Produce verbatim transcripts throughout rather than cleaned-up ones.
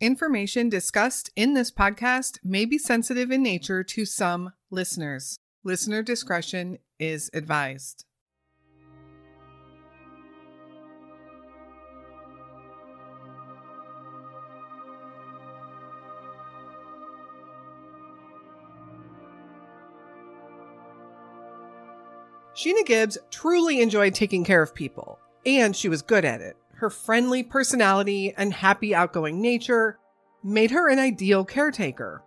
Information discussed in this podcast may be sensitive in nature to some listeners. Listener discretion is advised. Sheena Gibbs truly enjoyed taking care of people, and she was good at it. Her friendly personality and happy, outgoing nature made her an ideal caretaker.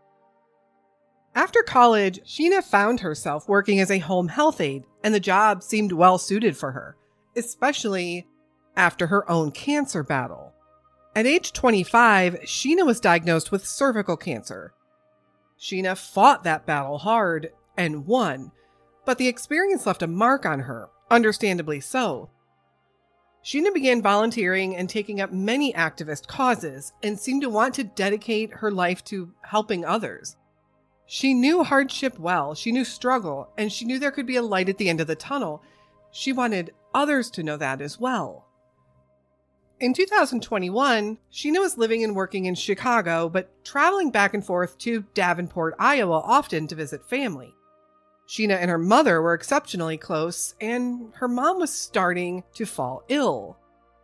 After college, Sheena found herself working as a home health aide, and the job seemed well suited for her, especially after her own cancer battle. At age twenty-five, Sheena was diagnosed with cervical cancer. Sheena fought that battle hard and won, but the experience left a mark on her, understandably so. Sheena began volunteering and taking up many activist causes and seemed to want to dedicate her life to helping others. She knew hardship well, she knew struggle, and she knew there could be a light at the end of the tunnel. She wanted others to know that as well. In two thousand twenty-one, Sheena was living and working in Chicago, but traveling back and forth to Davenport, Iowa often to visit family. Sheena and her mother were exceptionally close, and her mom was starting to fall ill.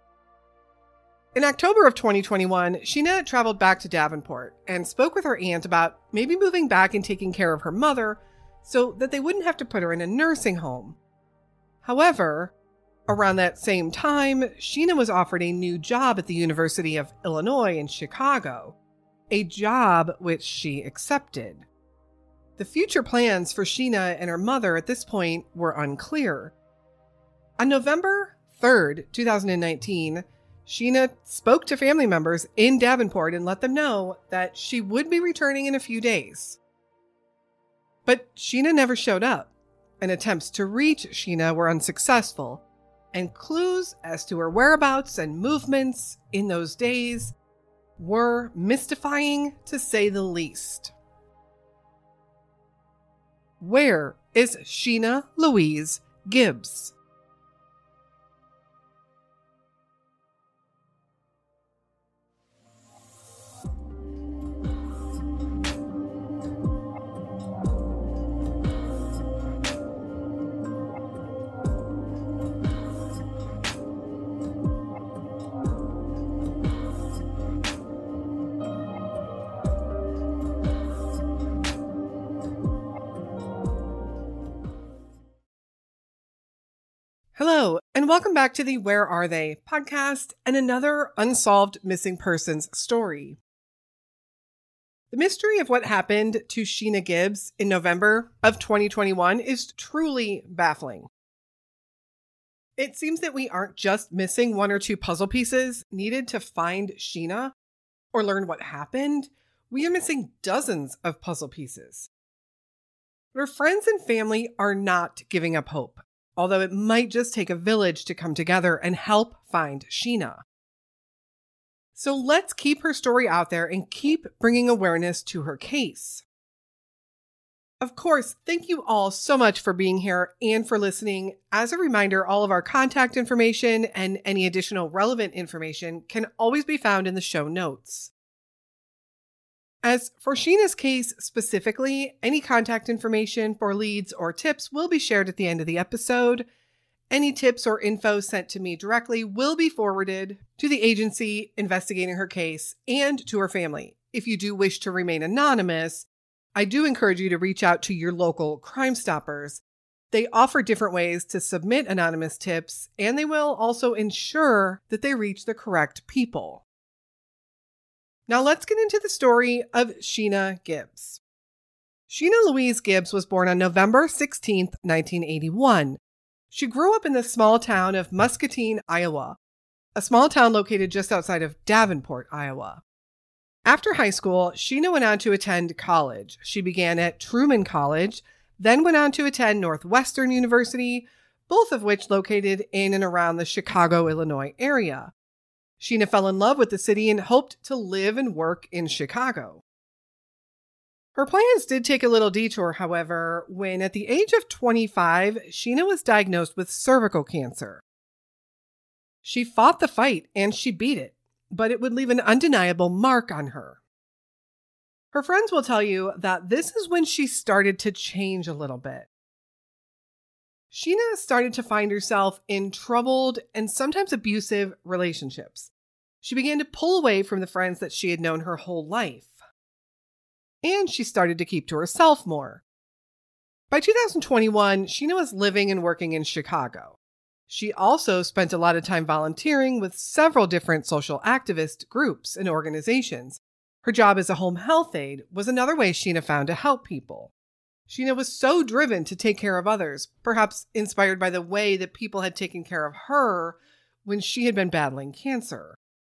In October of twenty twenty-one, Sheena traveled back to Davenport and spoke with her aunt about maybe moving back and taking care of her mother so that they wouldn't have to put her in a nursing home. However, around that same time, Sheena was offered a new job at the University of Illinois in Chicago, a job which she accepted. The future plans for Sheena and her mother at this point were unclear. On November third, twenty nineteen, Sheena spoke to family members in Davenport and let them know that she would be returning in a few days. But Sheena never showed up, and attempts to reach Sheena were unsuccessful, and clues as to her whereabouts and movements in those days were mystifying, to say the least. Where is Sheena Louise Gibbs? Hello, and welcome back to the Where Are They podcast and another unsolved missing persons story. The mystery of what happened to Sheena Gibbs in November of twenty twenty-one is truly baffling. It seems that we aren't just missing one or two puzzle pieces needed to find Sheena or learn what happened. We are missing dozens of puzzle pieces. Her friends and family are not giving up hope, although it might just take a village to come together and help find Sheena. So let's keep her story out there and keep bringing awareness to her case. Of course, thank you all so much for being here and for listening. As a reminder, all of our contact information and any additional relevant information can always be found in the show notes. As for Sheena's case specifically, any contact information for leads or tips will be shared at the end of the episode. Any tips or info sent to me directly will be forwarded to the agency investigating her case and to her family. If you do wish to remain anonymous, I do encourage you to reach out to your local Crime Stoppers. They offer different ways to submit anonymous tips, and they will also ensure that they reach the correct people. Now let's get into the story of Sheena Gibbs. Sheena Louise Gibbs was born on November sixteenth, nineteen eighty-one. She grew up in the small town of Muscatine, Iowa, a small town located just outside of Davenport, Iowa. After high school, Sheena went on to attend college. She began at Truman College, then went on to attend Northwestern University, both of which located in and around the Chicago, Illinois area. Sheena fell in love with the city and hoped to live and work in Chicago. Her plans did take a little detour, however, when at the age of twenty-five, Sheena was diagnosed with cervical cancer. She fought the fight and she beat it. but it would leave an undeniable mark on her. Her friends will tell you that this is when she started to change a little bit. Sheena started to find herself in troubled and sometimes abusive relationships. She began to pull away from the friends that she had known her whole life. And she started to keep to herself more. By two thousand twenty-one, Sheena was living and working in Chicago. She also spent a lot of time volunteering with several different social activist groups and organizations. Her job as a home health aide was another way Sheena found to help people. Sheena was so driven to take care of others, perhaps inspired by the way that people had taken care of her when she had been battling cancer.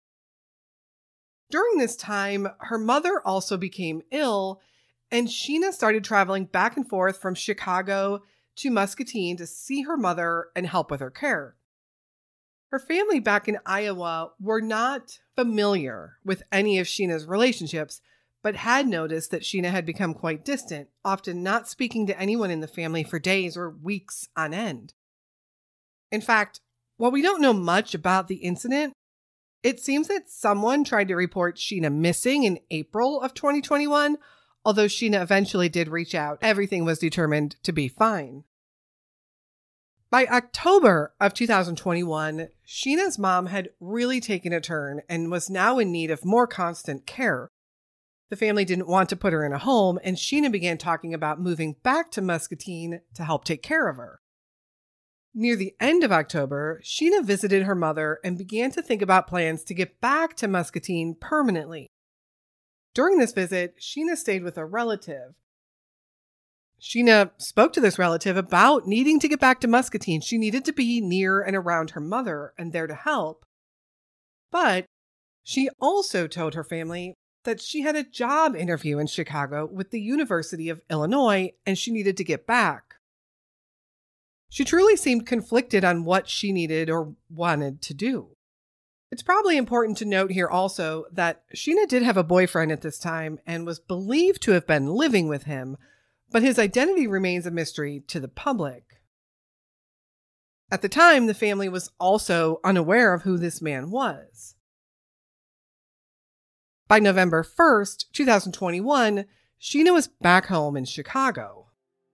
During this time, her mother also became ill, and Sheena started traveling back and forth from Chicago to Muscatine to see her mother and help with her care. Her family back in Iowa were not familiar with any of Sheena's relationships, but had noticed that Sheena had become quite distant, often not speaking to anyone in the family for days or weeks on end. In fact, while we don't know much about the incident, it seems that someone tried to report Sheena missing in April of twenty twenty-one, although Sheena eventually did reach out. Everything was determined to be fine. By October of two thousand twenty-one, Sheena's mom had really taken a turn and was now in need of more constant care. The family didn't want to put her in a home, and Sheena began talking about moving back to Muscatine to help take care of her. Near the end of October, Sheena visited her mother and began to think about plans to get back to Muscatine permanently. During this visit, Sheena stayed with a relative. Sheena spoke to this relative about needing to get back to Muscatine. She needed to be near and around her mother and there to help. But she also told her family that she had a job interview in Chicago with the University of Illinois and she needed to get back. She truly seemed conflicted on what she needed or wanted to do. It's probably important to note here also that Sheena did have a boyfriend at this time and was believed to have been living with him, but his identity remains a mystery to the public. At the time, the family was also unaware of who this man was. By November first, two thousand twenty-one, Sheena was back home in Chicago.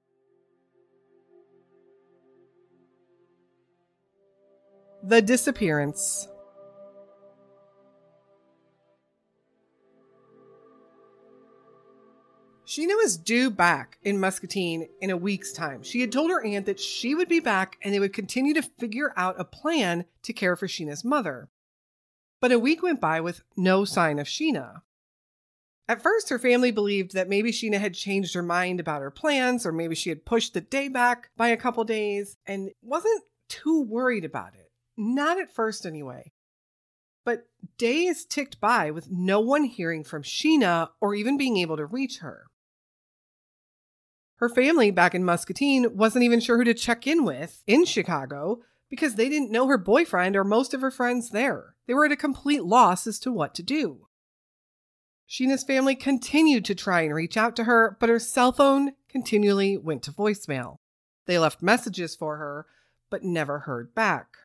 The disappearance. Sheena was due back in Muscatine in a week's time. She had told her aunt that she would be back and they would continue to figure out a plan to care for Sheena's mother. But a week went by with no sign of Sheena. At first, her family believed that maybe Sheena had changed her mind about her plans, or maybe she had pushed the day back by a couple days and wasn't too worried about it. Not at first, anyway. But days ticked by with no one hearing from Sheena or even being able to reach her. Her family back in Muscatine wasn't even sure who to check in with in Chicago because they didn't know her boyfriend or most of her friends there. They were at a complete loss as to what to do. Sheena's family continued to try and reach out to her, but her cell phone continually went to voicemail. They left messages for her, but never heard back.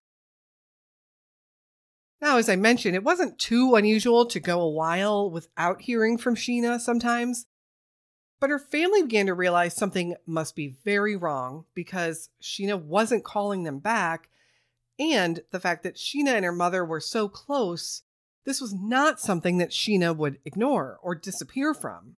Now, as I mentioned, it wasn't too unusual to go a while without hearing from Sheena sometimes, but her family began to realize something must be very wrong because Sheena wasn't calling them back, and the fact that Sheena and her mother were so close, this was not something that Sheena would ignore or disappear from.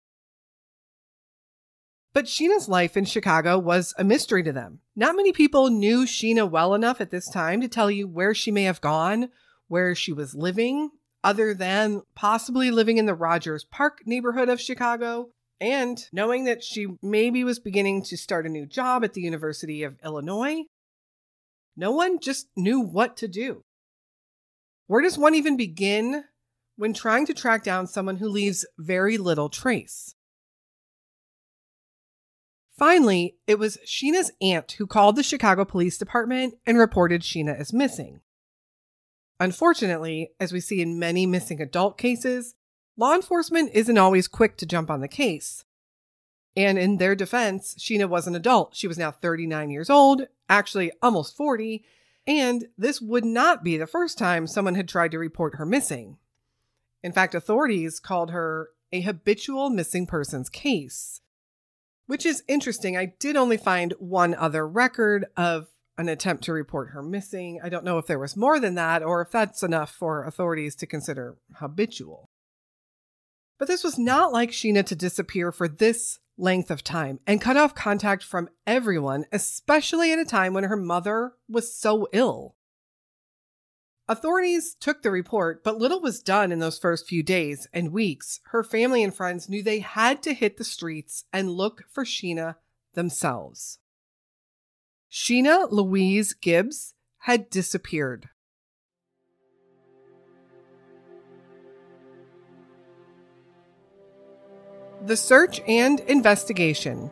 But Sheena's life in Chicago was a mystery to them. Not many people knew Sheena well enough at this time to tell you where she may have gone, where she was living, other than possibly living in the Rogers Park neighborhood of Chicago, and knowing that she maybe was beginning to start a new job at the University of Illinois. No one just knew what to do. Where does one even begin when trying to track down someone who leaves very little trace? Finally, it was Sheena's aunt who called the Chicago Police Department and reported Sheena as missing. Unfortunately, as we see in many missing adult cases, law enforcement isn't always quick to jump on the case. And in their defense, Sheena was an adult. She was now thirty-nine years old, actually almost forty, and this would not be the first time someone had tried to report her missing. In fact, authorities called her a habitual missing persons case, which is interesting. I did only find one other record of an attempt to report her missing. I don't know if there was more than that or if that's enough for authorities to consider habitual. But this was not like Sheena to disappear for this length of time and cut off contact from everyone, especially at a time when her mother was so ill. Authorities took the report, but little was done in those first few days and weeks. Her family and friends knew they had to hit the streets and look for Sheena themselves. Sheena Louise Gibbs had disappeared. The search and investigation.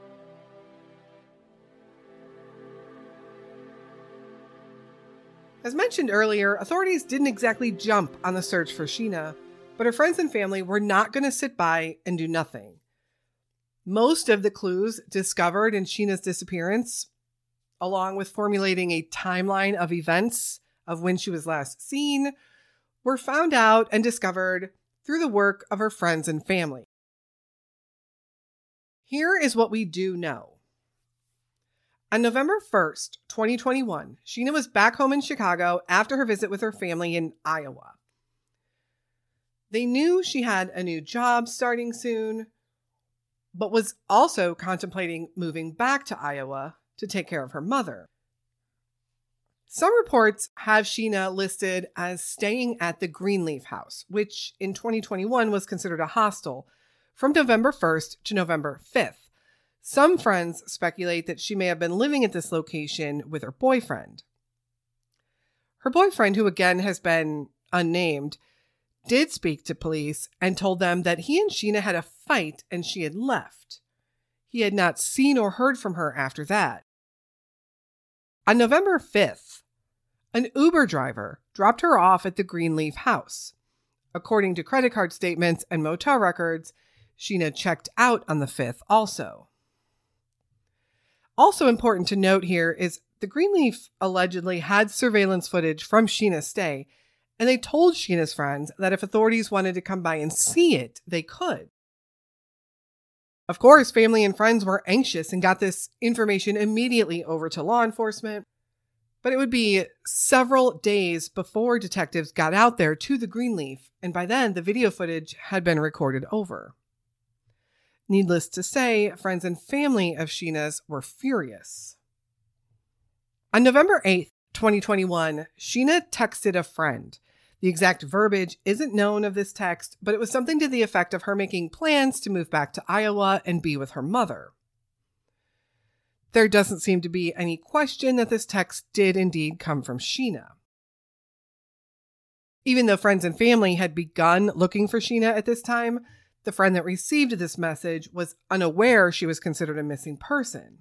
As mentioned earlier, authorities didn't exactly jump on the search for Sheena, but her friends and family were not going to sit by and do nothing. Most of the clues discovered in Sheena's disappearance, along with formulating a timeline of events of when she was last seen, were found out and discovered through the work of her friends and family. Here is what we do know. On November first, twenty twenty-one, Sheena was back home in Chicago after her visit with her family in Iowa. They knew she had a new job starting soon, but was also contemplating moving back to Iowa to take care of her mother. Some reports have Sheena listed as staying at the Greenleaf House, which in twenty twenty-one was considered a hostel, from November first to November fifth. Some friends speculate that she may have been living at this location with her boyfriend. Her boyfriend, who again has been unnamed, did speak to police and told them that he and Sheena had a fight and she had left. He had not seen or heard from her after that. On November fifth, an Uber driver dropped her off at the Greenleaf House. According to credit card statements and motel records, Sheena checked out on the fifth also. Also important to note here is the Greenleaf allegedly had surveillance footage from Sheena's stay, and they told Sheena's friends that if authorities wanted to come by and see it, they could. Of course, family and friends were anxious and got this information immediately over to law enforcement, but it would be several days before detectives got out there to the Greenleaf, and by then the video footage had been recorded over. Needless to say, friends and family of Sheena's were furious. On November eighth, twenty twenty-one, Sheena texted a friend. The exact verbiage isn't known of this text, but it was something to the effect of her making plans to move back to Iowa and be with her mother. There doesn't seem to be any question that this text did indeed come from Sheena. Even though friends and family had begun looking for Sheena at this time, the friend that received this message was unaware she was considered a missing person.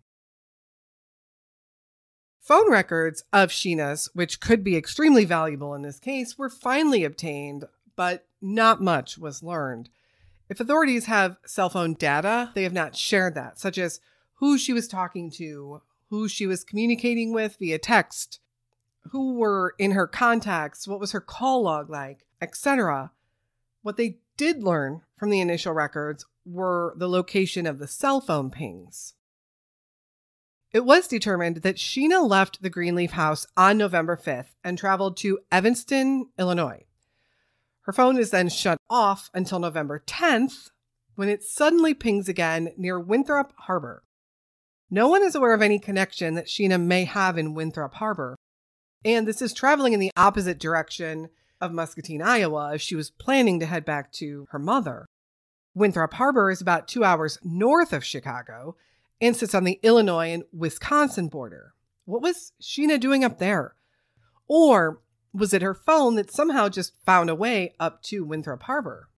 Phone records of Sheena's, which could be extremely valuable in this case, were finally obtained, but not much was learned. If authorities have cell phone data, they have not shared that, such as who she was talking to, who she was communicating with via text, who were in her contacts, what was her call log like, et cetera. What they did learn from the initial records were the location of the cell phone pings. It was determined that Sheena left the Greenleaf House on November fifth and traveled to Evanston, Illinois. Her phone is then shut off until November tenth, when it suddenly pings again near Winthrop Harbor. No one is aware of any connection that Sheena may have in Winthrop Harbor, and this is traveling in the opposite direction of Muscatine, Iowa, if she was planning to head back to her mother. Winthrop Harbor is about two hours north of Chicago and sits on the Illinois and Wisconsin border. What was Sheena doing up there? Or was it her phone that somehow just found a way up to Winthrop Harbor?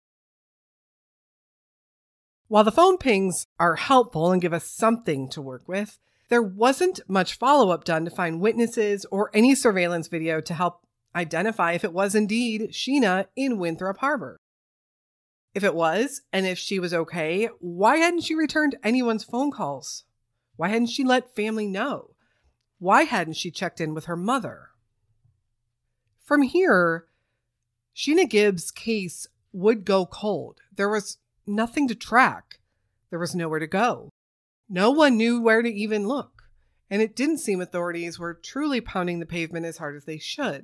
While the phone pings are helpful and give us something to work with, there wasn't much follow-up done to find witnesses or any surveillance video to help identify if it was indeed Sheena in Winthrop Harbor. If it was, and if she was okay, why hadn't she returned anyone's phone calls? Why hadn't she let family know? Why hadn't she checked in with her mother? From here, Sheena Gibbs' case would go cold. There was nothing to track. There was nowhere to go. No one knew where to even look. And it didn't seem authorities were truly pounding the pavement as hard as they should.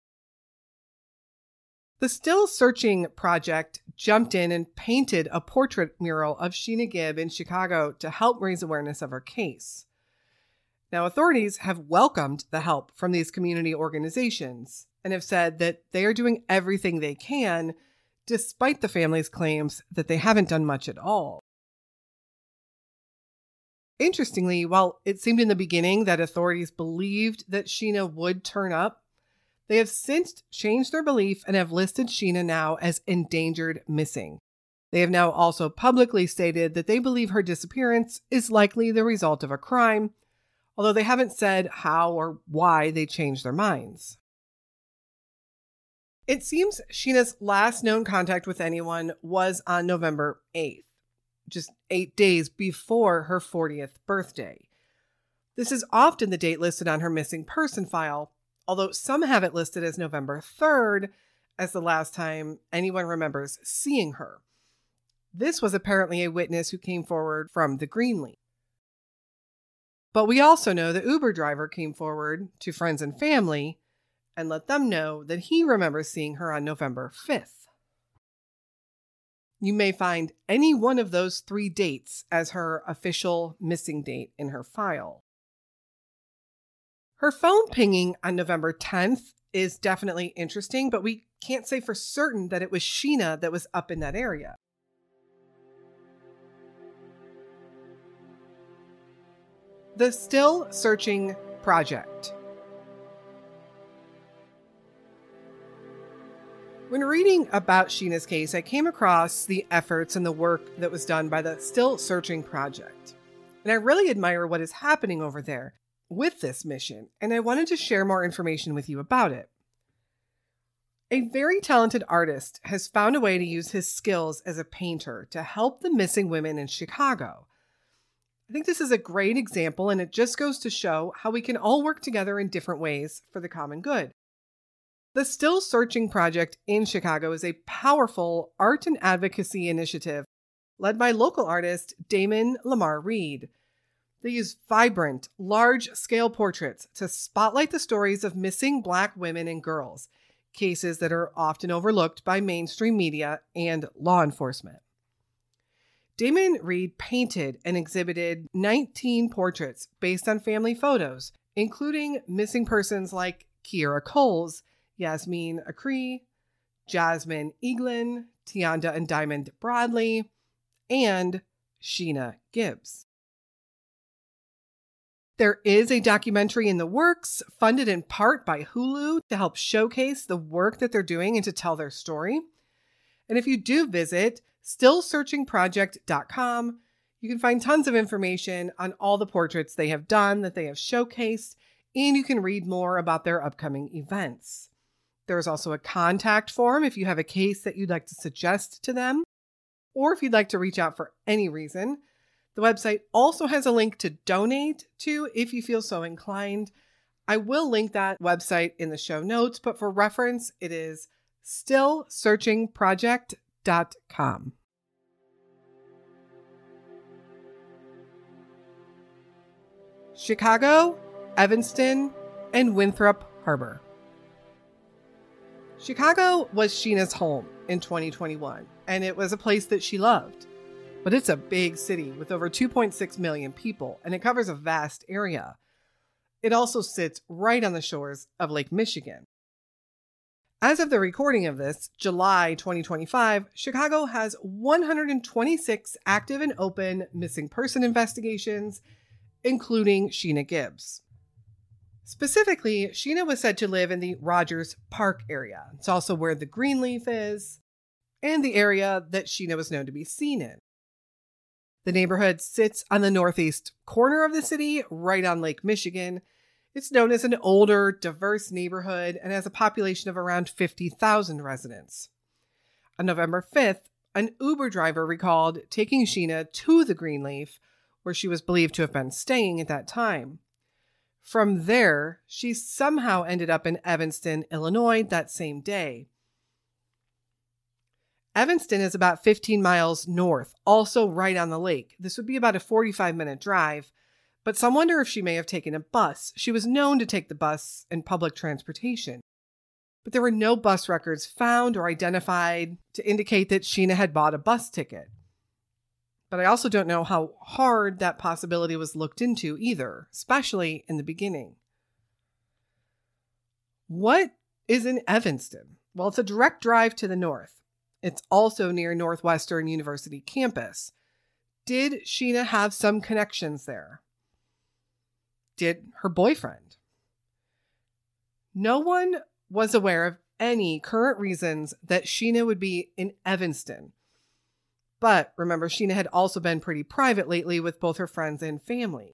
The Still Searching Project jumped in and painted a portrait mural of Sheena Gibb in Chicago to help raise awareness of her case. Now, authorities have welcomed the help from these community organizations and have said that they are doing everything they can, despite the family's claims that they haven't done much at all. Interestingly, while it seemed in the beginning that authorities believed that Sheena would turn up, they have since changed their belief and have listed Sheena now as endangered missing. They have now also publicly stated that they believe her disappearance is likely the result of a crime, although they haven't said how or why they changed their minds. It seems Sheena's last known contact with anyone was on November eighth, just eight days before her fortieth birthday. This is often the date listed on her missing person file, although some have it listed as November third as the last time anyone remembers seeing her. This was apparently a witness who came forward from the Greenleaf. But we also know the Uber driver came forward to friends and family and let them know that he remembers seeing her on November fifth. You may find any one of those three dates as her official missing date in her file. Her phone pinging on November tenth is definitely interesting, but we can't say for certain that it was Sheena that was up in that area. The Still Searching Project. When reading about Sheena's case, I came across the efforts and the work that was done by the Still Searching Project. And I really admire what is happening over there with this mission, and I wanted to share more information with you about it. A very talented artist has found a way to use his skills as a painter to help the missing women in Chicago. I think this is a great example, and it just goes to show how we can all work together in different ways for the common good. The Still Searching Project in Chicago is a powerful art and advocacy initiative led by local artist Damon Lamar Reed. They use vibrant, large-scale portraits to spotlight the stories of missing Black women and girls, cases that are often overlooked by mainstream media and law enforcement. Damon Reed painted and exhibited nineteen portraits based on family photos, including missing persons like Kiera Coles, Yasmin Acree, Jasmine Eaglin, Tianda and Diamond Bradley, and Sheena Gibbs. There is a documentary in the works, funded in part by Hulu to help showcase the work that they're doing and to tell their story. And if you do visit still searching project dot com, you can find tons of information on all the portraits they have done, that they have showcased, and you can read more about their upcoming events. There's also a contact form if you have a case that you'd like to suggest to them, or if you'd like to reach out for any reason. The website also has a link to donate to if you feel so inclined. I will link that website in the show notes, but for reference, it is still searching project dot com. Chicago, Evanston, and Winthrop Harbor. Chicago was Sheena's home in twenty twenty-one, and it was a place that she loved. But it's a big city with over two point six million people, and it covers a vast area. It also sits right on the shores of Lake Michigan. As of the recording of this, July twenty twenty-five, Chicago has one hundred twenty-six active and open missing person investigations, including Sheena Gibbs. Specifically, Sheena was said to live in the Rogers Park area. It's also where the Greenleaf is, and the area that Sheena was known to be seen in. The neighborhood sits on the northeast corner of the city, right on Lake Michigan. It's known as an older, diverse neighborhood and has a population of around fifty thousand residents. On November fifth, an Uber driver recalled taking Sheena to the Greenleaf, where she was believed to have been staying at that time. From there, she somehow ended up in Evanston, Illinois that same day. Evanston is about fifteen miles north, also right on the lake. This would be about a forty-five minute drive, but some wonder if she may have taken a bus. She was known to take the bus and public transportation, but there were no bus records found or identified to indicate that Sheena had bought a bus ticket. But I also don't know how hard that possibility was looked into either, especially in the beginning. What is in Evanston? Well, it's a direct drive to the north. It's also near Northwestern University campus. Did Sheena have some connections there? Did her boyfriend? No one was aware of any current reasons that Sheena would be in Evanston. But remember, Sheena had also been pretty private lately with both her friends and family.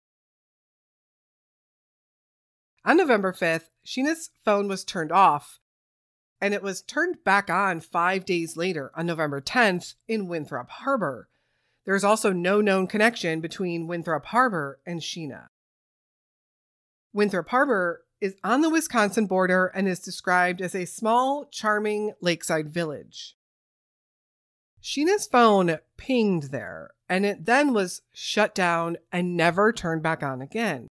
On November fifth, Sheena's phone was turned off, and it was turned back on five days later on November tenth in Winthrop Harbor. There is also no known connection between Winthrop Harbor and Sheena. Winthrop Harbor is on the Wisconsin border and is described as a small, charming lakeside village. Sheena's phone pinged there, and it then was shut down and never turned back on again.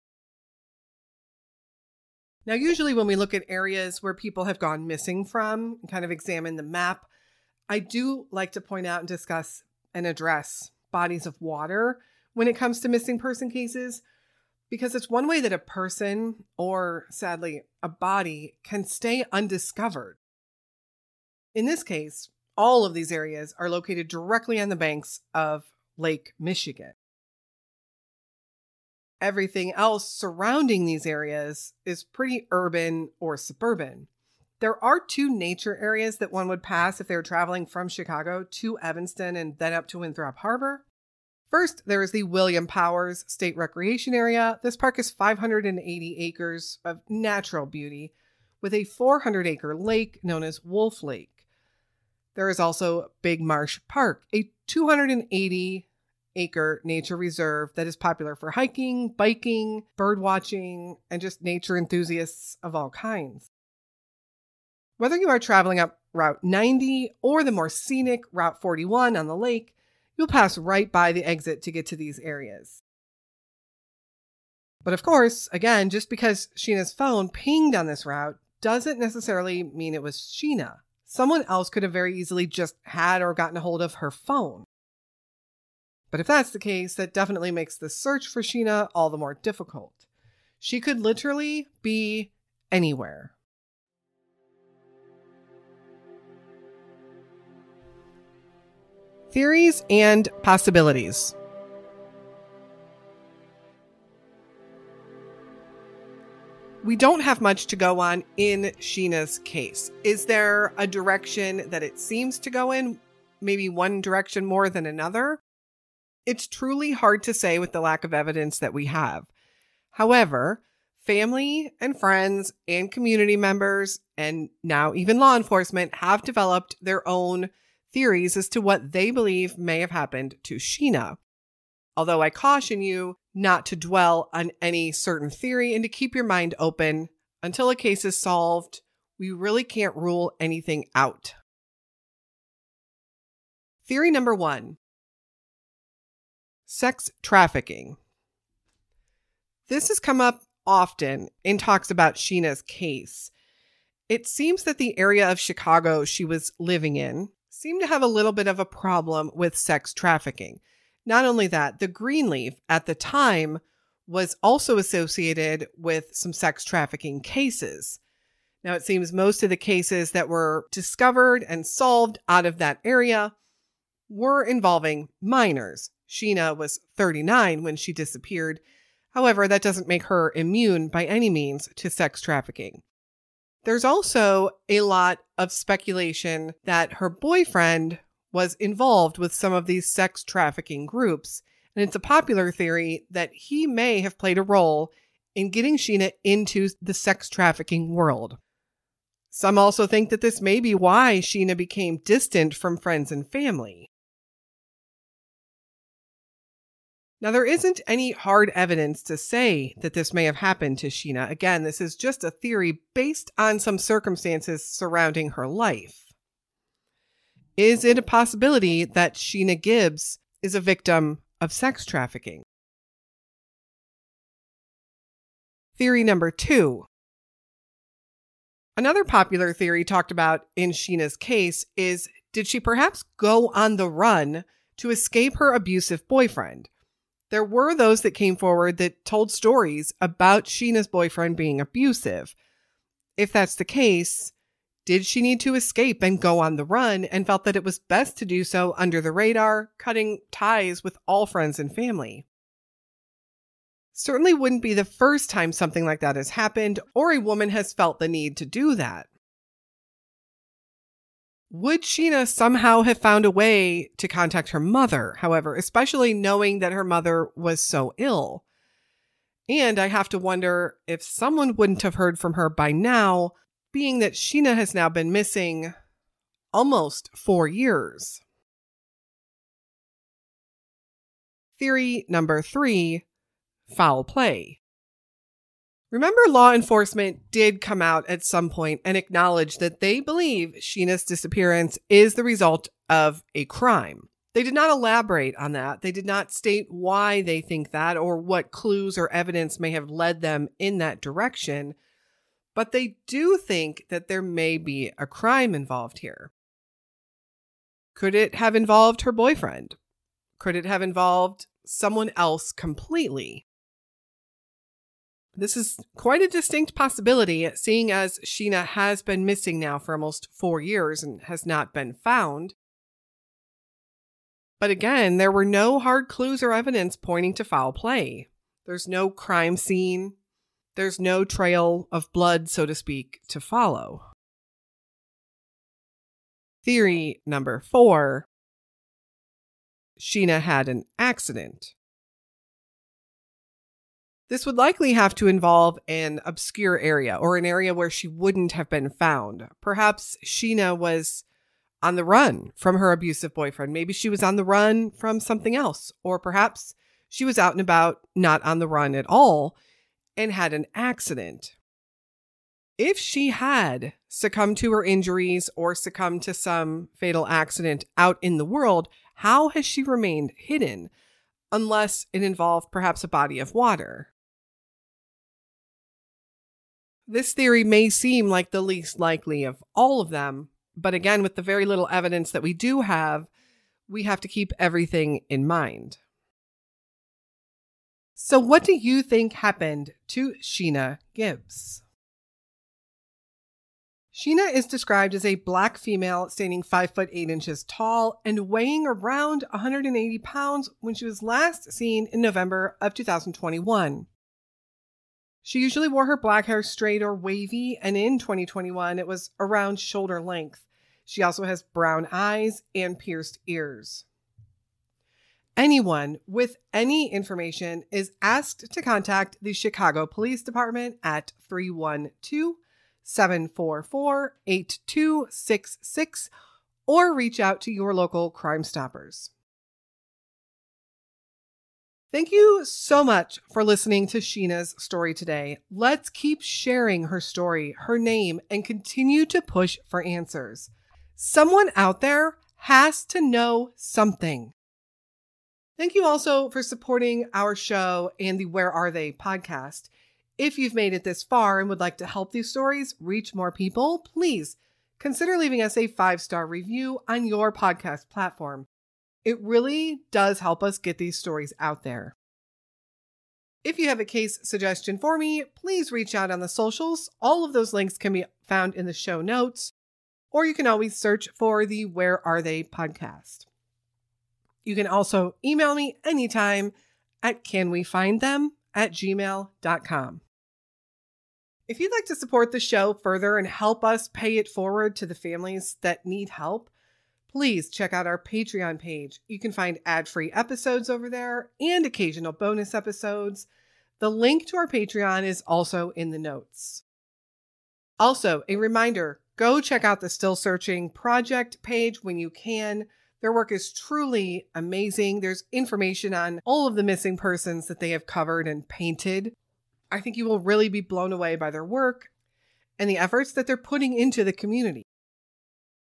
Now, usually when we look at areas where people have gone missing from and kind of examine the map, I do like to point out and discuss and address bodies of water when it comes to missing person cases, because it's one way that a person, or sadly a body, can stay undiscovered. In this case, all of these areas are located directly on the banks of Lake Michigan. Everything else surrounding these areas is pretty urban or suburban. There are two nature areas that one would pass if they were traveling from Chicago to Evanston and then up to Winthrop Harbor. First, there is the William Powers State Recreation Area. This park is five hundred eighty acres of natural beauty with a four hundred acre lake known as Wolf Lake. There is also Big Marsh Park, a two hundred eighty acre nature reserve that is popular for hiking, biking, bird watching, and just nature enthusiasts of all kinds. Whether you are traveling up Route ninety or the more scenic Route forty-one on the lake, you'll pass right by the exit to get to these areas. But of course, again, just because Sheena's phone pinged on this route doesn't necessarily mean it was Sheena. Someone else could have very easily just had or gotten a hold of her phone. But if that's the case, that definitely makes the search for Sheena all the more difficult. She could literally be anywhere. Theories and possibilities. We don't have much to go on in Sheena's case. Is there a direction that it seems to go in? Maybe one direction more than another? It's truly hard to say with the lack of evidence that we have. However, family and friends and community members, and now even law enforcement, have developed their own theories as to what they believe may have happened to Sheena. Although I caution you not to dwell on any certain theory and to keep your mind open. Until a case is solved, we really can't rule anything out. Theory number one. Sex trafficking. This has come up often in talks about Sheena's case. It seems that the area of Chicago she was living in seemed to have a little bit of a problem with sex trafficking. Not only that, the Greenleaf at the time was also associated with some sex trafficking cases. Now, it seems most of the cases that were discovered and solved out of that area were involving minors. Sheena was thirty-nine when she disappeared. However, that doesn't make her immune by any means to sex trafficking. There's also a lot of speculation that her boyfriend was involved with some of these sex trafficking groups, and it's a popular theory that he may have played a role in getting Sheena into the sex trafficking world. Some also think that this may be why Sheena became distant from friends and family. Now, there isn't any hard evidence to say that this may have happened to Sheena. Again, this is just a theory based on some circumstances surrounding her life. Is it a possibility that Sheena Gibbs is a victim of sex trafficking? Theory number two. Another popular theory talked about in Sheena's case is, did she perhaps go on the run to escape her abusive boyfriend? There were those that came forward that told stories about Sheena's boyfriend being abusive. If that's the case, did she need to escape and go on the run and felt that it was best to do so under the radar, cutting ties with all friends and family? Certainly wouldn't be the first time something like that has happened or a woman has felt the need to do that. Would Sheena somehow have found a way to contact her mother, however, especially knowing that her mother was so ill? And I have to wonder if someone wouldn't have heard from her by now, being that Sheena has now been missing almost four years. Theory number three, foul play. Remember, law enforcement did come out at some point and acknowledge that they believe Sheena's disappearance is the result of a crime. They did not elaborate on that. They did not state why they think that or what clues or evidence may have led them in that direction. But they do think that there may be a crime involved here. Could it have involved her boyfriend? Could it have involved someone else completely? This is quite a distinct possibility, seeing as Sheena has been missing now for almost four years and has not been found. But again, there were no hard clues or evidence pointing to foul play. There's no crime scene. There's no trail of blood, so to speak, to follow. Theory number four. Sheena had an accident. This would likely have to involve an obscure area or an area where she wouldn't have been found. Perhaps Sheena was on the run from her abusive boyfriend. Maybe she was on the run from something else. Or perhaps she was out and about, not on the run at all, and had an accident. If she had succumbed to her injuries or succumbed to some fatal accident out in the world, how has she remained hidden? Unless it involved perhaps a body of water. This theory may seem like the least likely of all of them, but again, with the very little evidence that we do have, we have to keep everything in mind. So what do you think happened to Sheena Gibbs? Sheena is described as a black female standing five foot eight inches tall and weighing around one hundred eighty pounds when she was last seen in November of two thousand twenty-one. She usually wore her black hair straight or wavy, and in twenty twenty-one it was around shoulder length. She also has brown eyes and pierced ears. Anyone with any information is asked to contact the Chicago Police Department at three one two, seven four four, eight two six six or reach out to your local Crime Stoppers. Thank you so much for listening to Sheena's story today. Let's keep sharing her story, her name, and continue to push for answers. Someone out there has to know something. Thank you also for supporting our show and the Where Are They podcast. If you've made it this far and would like to help these stories reach more people, please consider leaving us a five-star review on your podcast platform. It really does help us get these stories out there. If you have a case suggestion for me, please reach out on the socials. All of those links can be found in the show notes, or you can always search for the Where Are They podcast. You can also email me anytime at canwefindthem at gmail dot com. If you'd like to support the show further and help us pay it forward to the families that need help, please check out our Patreon page. You can find ad-free episodes over there and occasional bonus episodes. The link to our Patreon is also in the notes. Also, a reminder, go check out the Still Searching Project page when you can. Their work is truly amazing. There's information on all of the missing persons that they have covered and painted. I think you will really be blown away by their work and the efforts that they're putting into the community.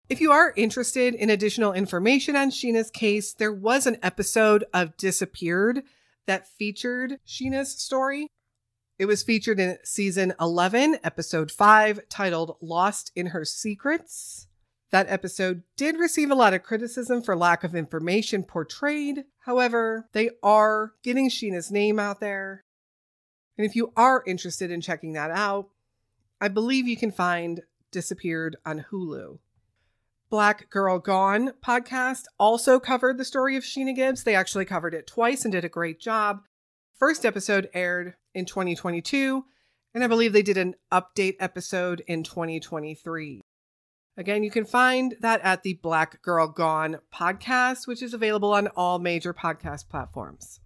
If you are interested in additional information on Sheena's case, there was an episode of Disappeared that featured Sheena's story. It was featured in season eleven, episode five, titled Lost in Her Secrets. That episode did receive a lot of criticism for lack of information portrayed. However, they are getting Sheena's name out there. And if you are interested in checking that out, I believe you can find Disappeared on Hulu. Black Girl Gone podcast also covered the story of Sheena Gibbs. They actually covered it twice and did a great job. First episode aired in twenty twenty-two, and I believe they did an update episode in twenty twenty-three. Again, you can find that at the Black Girl Gone podcast, which is available on all major podcast platforms.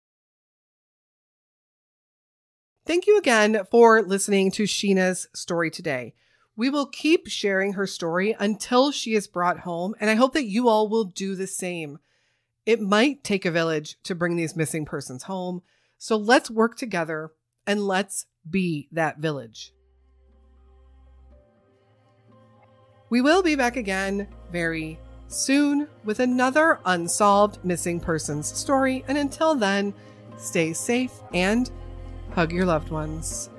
Thank you again for listening to Sheena's story today. We will keep sharing her story until she is brought home, and I hope that you all will do the same. It might take a village to bring these missing persons home, so let's work together and let's be that village. We will be back again very soon with another unsolved missing persons story, and until then, stay safe and hug your loved ones.